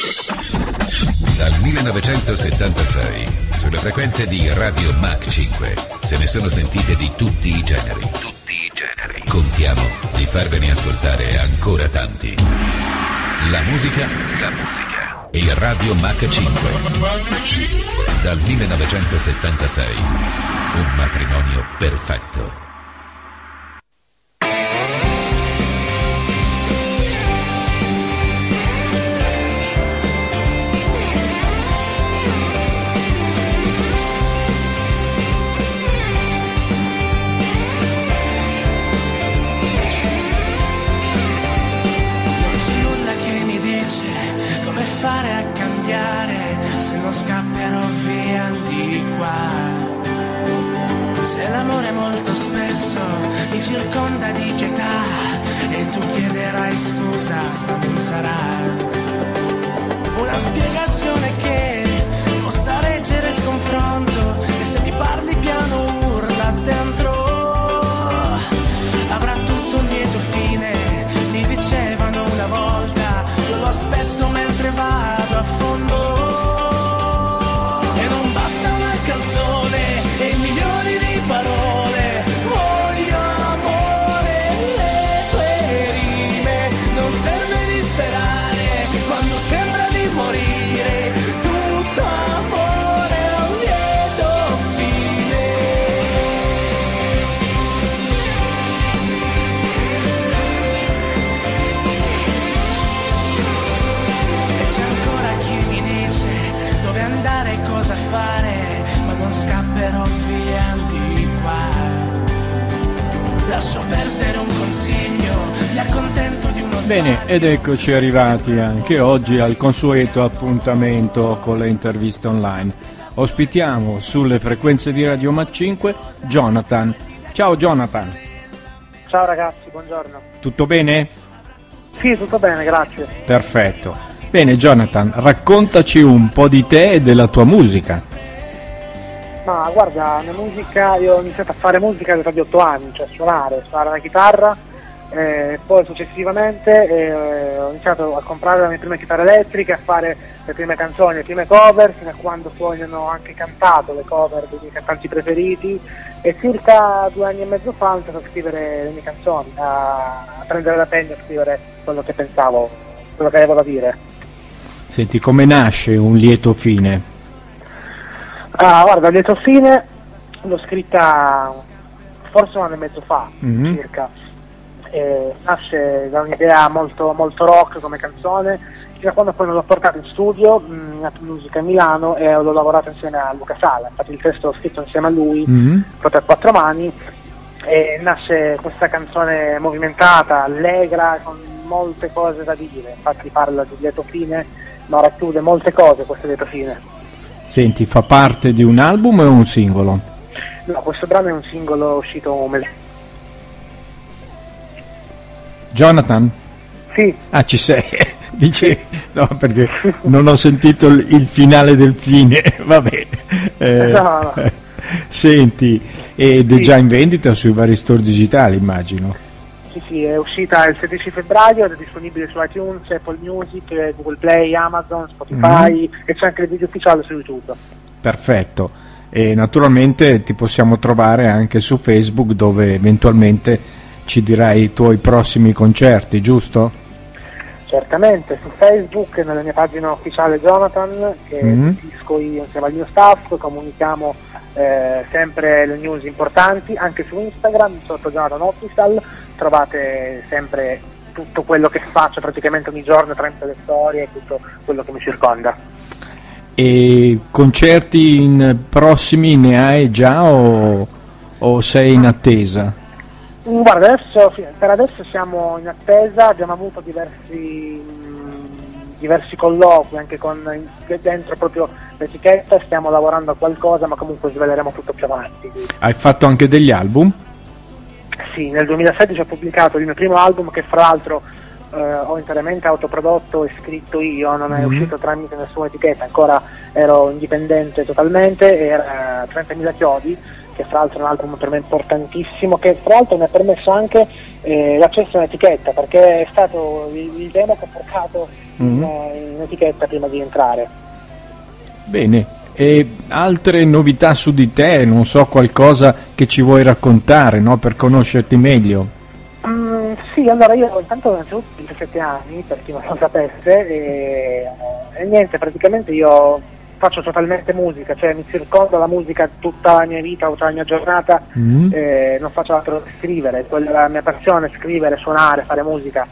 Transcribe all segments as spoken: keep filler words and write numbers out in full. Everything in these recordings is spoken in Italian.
Dal millenovecentosettantasei, sulle frequenze di Radio Mach cinque, se ne sono sentite di tutti i generi. Tutti i generi. Contiamo di farvene ascoltare ancora tanti. La musica, la musica. E Radio Mach cinque. Dal millenovecentosettantasei, un matrimonio perfetto. Fare a cambiare se non scapperò via di qua. Se l'amore molto spesso mi circonda di pietà e tu chiederai scusa, ma non sarà una spiegazione che possa reggere il confronto, e se mi parli piano urla dentro avrà tutto un lieto fine, mi dicevano una volta. Io lo aspetto mentre vado a fondo, e non basta una canzone e milioni di parole. Voglio amore, le tue rime, non serve disperare quando sembra di morire. Tutto amore a un lieto fine. E c'è ancora chi mi dice dove andare e cosa fare, ma non scapperò via di qua. Lascio perdere un consiglio, mi accontento di uno sbaglio. Bene, ed eccoci arrivati anche oggi al consueto appuntamento con le interviste online. Ospitiamo sulle frequenze di Radio Mach cinque Jonathan. Ciao Jonathan. Ciao ragazzi, buongiorno. Tutto bene? Sì, tutto bene, grazie. Perfetto. Bene Jonathan, raccontaci un po' di te e della tua musica. Ma guarda, la musica, io ho iniziato a fare musica all'età di otto anni, cioè suonare, suonare la chitarra, e poi successivamente eh, ho iniziato a comprare le mie prime chitarre elettriche, a fare le prime canzoni, le prime cover, fino a quando poi ho anche cantato le cover dei miei cantanti preferiti, e circa due anni e mezzo fa ho iniziato a scrivere le mie canzoni, a, a prendere la penna e a scrivere quello che pensavo, quello che avevo da dire. Senti, come nasce un lieto fine? Ah, guarda, il lieto fine l'ho scritta forse un anno e mezzo fa, Mm-hmm. circa. E nasce da un'idea molto, molto rock come canzone, fino a quando poi l'ho portato in studio, mh, in App Musica a Milano, e l'ho lavorato insieme a Luca Sala. Infatti il testo l'ho scritto insieme a lui, Mm-hmm. proprio a quattro mani, e nasce questa canzone movimentata, allegra, con molte cose da dire. Infatti parla di lieto fine, ma racchiude molte cose questo lieto fine. Senti, fa parte di un album o un singolo? No, questo brano è un singolo uscito un mese. Jonathan? Sì. Ah, ci sei? Dici? No, perché non ho sentito il, il finale del fine. Vabbè. Eh, No, no. eh, Senti, ed è Sì. già in vendita sui vari store digitali, immagino. Sì, sì, è uscita il sedici febbraio ed è disponibile su iTunes, Apple Music, Google Play, Amazon, Spotify, Mm. e c'è anche il video ufficiale su YouTube. Perfetto. E naturalmente ti possiamo trovare anche su Facebook, dove eventualmente ci dirai i tuoi prossimi concerti, giusto? Certamente, su Facebook, nella mia pagina ufficiale Jonathan, che Mhm. gestisco io insieme al mio staff, comunichiamo eh, sempre le news importanti. Anche su Instagram, sotto Jonathan Official, trovate sempre tutto quello che faccio praticamente ogni giorno tramite le storie e tutto quello che mi circonda. E concerti in prossimi ne hai già o, o sei in attesa? Mm, Guarda, adesso, per adesso siamo in attesa, abbiamo avuto diversi, mh, diversi colloqui anche con dentro proprio l'etichetta, stiamo lavorando a qualcosa, ma comunque sveleremo tutto più avanti. Hai fatto anche degli album? Sì, nel duemilasedici ho pubblicato il mio primo album, che fra l'altro eh, ho interamente autoprodotto e scritto io, non è Mhm. uscito tramite nessuna etichetta, ancora ero indipendente totalmente, era trentamila chiodi, che fra l'altro è un album per me importantissimo, che fra l'altro mi ha permesso anche eh, l'accesso all'etichetta, perché è stato il, il demo che ha portato mm. in, in etichetta prima di entrare. Bene, e altre novità su di te, non so, qualcosa che ci vuoi raccontare, no, per conoscerti meglio? Mm, sì, allora io intanto ho ventisette anni, per chi non lo sapesse, e, e niente, praticamente io faccio totalmente musica, cioè mi circonda la musica tutta la mia vita, tutta la mia giornata, mm. eh, non faccio altro che scrivere, quella è la mia passione, scrivere, suonare, fare musica,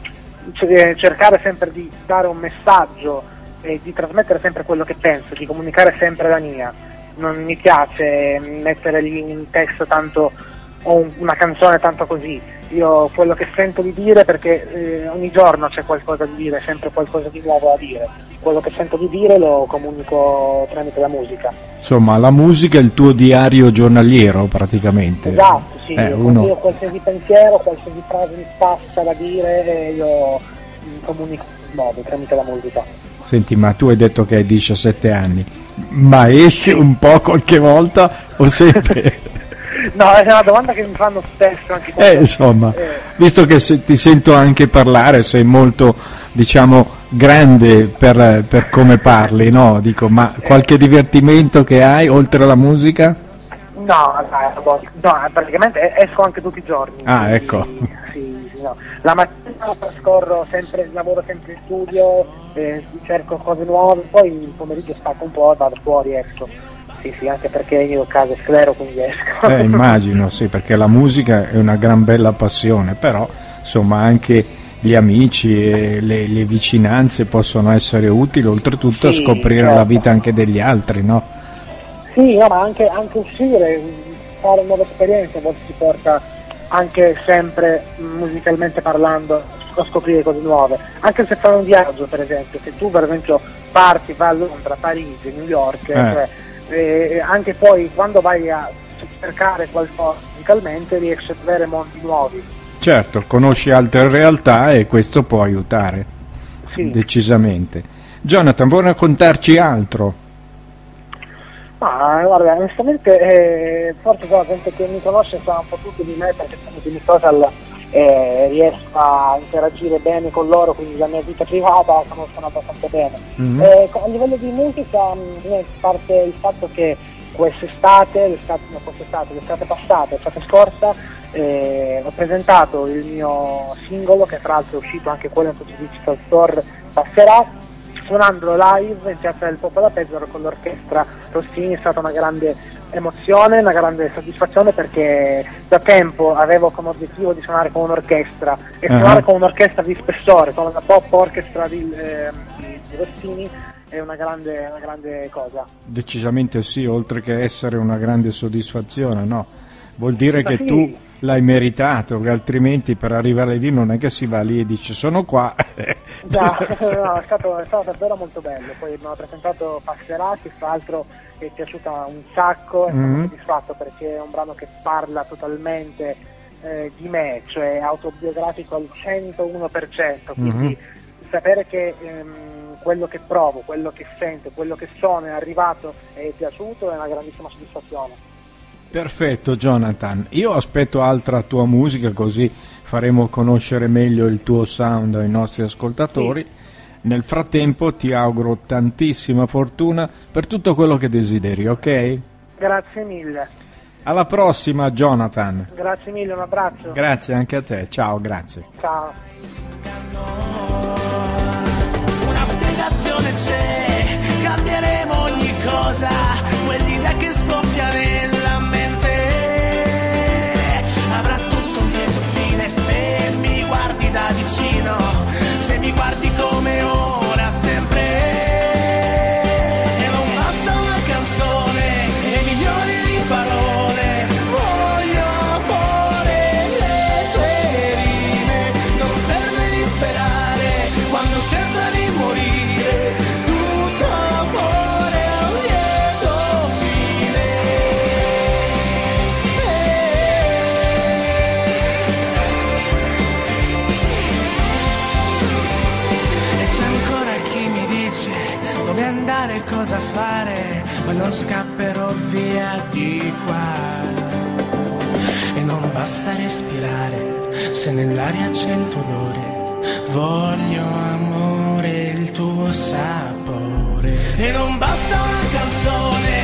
C- cercare sempre di dare un messaggio e di trasmettere sempre quello che penso, di comunicare sempre la mia. Non mi piace mettere lì in testo tanto o un, una canzone tanto così, io quello che sento di dire, perché eh, ogni giorno c'è qualcosa di dire, sempre qualcosa di nuovo da dire, quello che sento di dire lo comunico tramite la musica. Insomma, la musica è il tuo diario giornaliero praticamente. Esatto, sì, eh, io, uno... io qualsiasi pensiero, qualsiasi frase mi passa da dire, io mh, comunico in modo tramite la musica. Senti, ma tu hai detto che hai diciassette anni, ma esci un po' qualche volta o sempre? No, è una domanda che mi fanno spesso anche eh, insomma, eh. visto che se, ti sento anche parlare, sei molto, diciamo, grande per, per come parli, no? Dico, ma qualche divertimento che hai oltre alla musica? No, no, no, praticamente esco anche tutti i giorni. Ah, quindi, ecco. Sì, sì, no. La mattina trascorro sempre, lavoro sempre in studio, eh, cerco cose nuove, poi il pomeriggio stacco un po' e vado fuori, esco. Sì, sì, anche perché io ho casa sclero, quindi esco. Eh, immagino, sì, perché la musica è una gran bella passione, però insomma anche gli amici e le, le vicinanze possono essere utili, oltretutto sì, a scoprire certo. la vita anche degli altri, no? Sì, no, ma anche, anche uscire, fare nuove esperienze, a volte si porta anche sempre musicalmente parlando a scoprire cose nuove, anche se fai un viaggio, per esempio, se tu per esempio parti, vai a Londra, Parigi, New York, eh. cioè, eh, anche poi quando vai a cercare qualcosa musicalmente riesci a avere mondi nuovi. Certo, conosci altre realtà e questo può aiutare, sì. decisamente. Jonathan, vuoi raccontarci altro? Ma guarda, onestamente eh, forse la gente che mi conosce sa un po' tutto di me, perché tramite i social eh, riesco a interagire bene con loro, quindi la mia vita privata la conoscono abbastanza bene. Mm-hmm. Eh, a livello di musica, mh, parte il fatto che quest'estate, l'estate, no, quest'estate, l'estate passata, l'estate scorsa, eh, ho presentato il mio singolo, che tra l'altro è uscito anche quello in tutti i digital store, Passerà, suonandolo live in Piazza del Popolo da Pesaro con l'orchestra Rossini. È stata una grande emozione, una grande soddisfazione, perché da tempo avevo come obiettivo di suonare con un'orchestra e uh-huh. suonare con un'orchestra di spessore, con la pop orchestra di, eh, di Rossini è una grande, una grande cosa. Decisamente sì, oltre che essere una grande soddisfazione, no? Vuol dire Ma che sì. tu l'hai meritato, che altrimenti per arrivare lì non è che si va lì e dice sono qua. Già, no, è, stato, è stato davvero molto bello. Poi mi ho presentato Passerà, che tra l'altro mi è piaciuta un sacco, e mm-hmm. sono soddisfatto perché è un brano che parla totalmente eh, di me, cioè autobiografico al centouno per cento, quindi mm-hmm. sapere che ehm, quello che provo, quello che sento, quello che sono è arrivato e è piaciuto è una grandissima soddisfazione. Perfetto Jonathan, io aspetto altra tua musica, così faremo conoscere meglio il tuo sound ai nostri ascoltatori. Sì. Nel frattempo ti auguro tantissima fortuna per tutto quello che desideri, ok? Grazie mille. Alla prossima Jonathan. Grazie mille, un abbraccio. Grazie anche a te, ciao, grazie. Ciao. Una spiegazione c'è, cambieremo ogni cosa, quell'idea che scoppia nella mente avrà tutto un lieto fine se mi guardi da vicino, se mi guardi come ora sempre. E non basta una canzone e milioni di parole, voglio amore le tue rime, non serve disperare quando sembra di morire, tutto amore a un lieto fine. E c'è ancora chi mi dice dove andare e cosa fare, ma non scapperò via di qua. E non basta respirare se nell'aria c'è il tuo odore, voglio amore il tuo tuo sapore. E non basta una canzone